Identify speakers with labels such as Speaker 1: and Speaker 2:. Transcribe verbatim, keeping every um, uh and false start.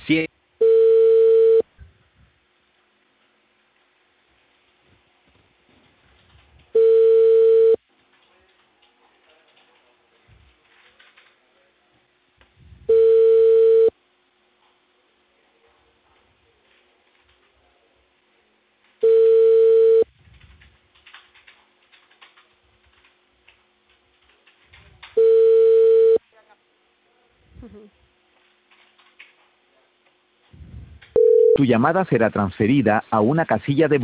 Speaker 1: cien.
Speaker 2: Tu llamada será transferida a una casilla de